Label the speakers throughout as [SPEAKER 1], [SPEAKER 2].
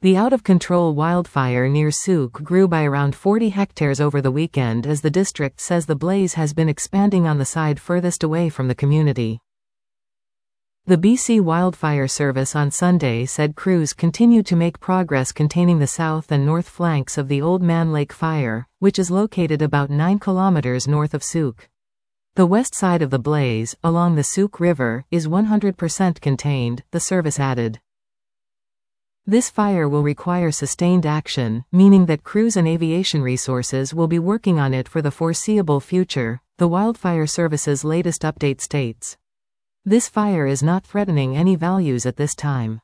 [SPEAKER 1] The out-of-control wildfire near Souk grew by around 40 hectares over the weekend as the district says the blaze has been expanding on the side furthest away from the community. The BC Wildfire Service on Sunday said crews continue to make progress containing the south and north flanks of the Old Man Lake fire, which is located about 9 kilometers north of Souk. The west side of the blaze, along the Souk River, is 100% contained, the service added. This fire will require sustained action, meaning that crews and aviation resources will be working on it for the foreseeable future, the Wildfire Service's latest update states. This fire is not threatening any values at this time.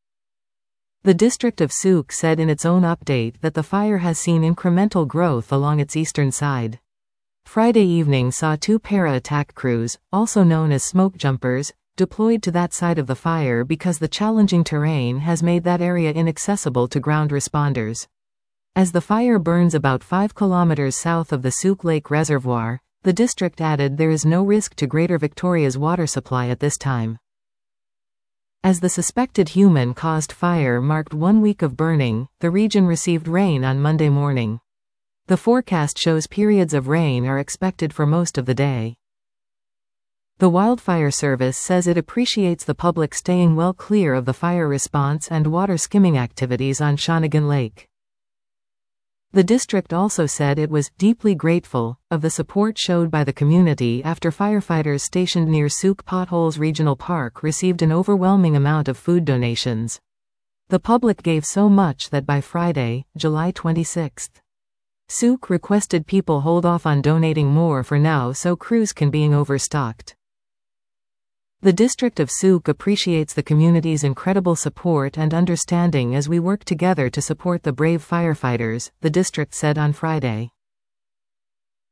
[SPEAKER 1] The district of Souk said in its own update that the fire has seen incremental growth along its eastern side. Friday evening saw 2 para-attack crews, also known as smoke jumpers, deployed to that side of the fire because the challenging terrain has made that area inaccessible to ground responders. As the fire burns about 5 kilometers south of the Souk Lake Reservoir, the district added there is no risk to Greater Victoria's water supply at this time. As the suspected human-caused fire marked 1 week of burning, the region received rain on Monday morning. The forecast shows periods of rain are expected for most of the day. The Wildfire Service says it appreciates the public staying well clear of the fire response and water skimming activities on Shawnigan Lake. The district also said it was deeply grateful of the support showed by the community after firefighters stationed near Souk Potholes Regional Park received an overwhelming amount of food donations. The public gave so much that by Friday, July 26, Souk requested people hold off on donating more for now so crews can be overstocked. The district of Souk appreciates the community's incredible support and understanding as we work together to support the brave firefighters, the district said on Friday.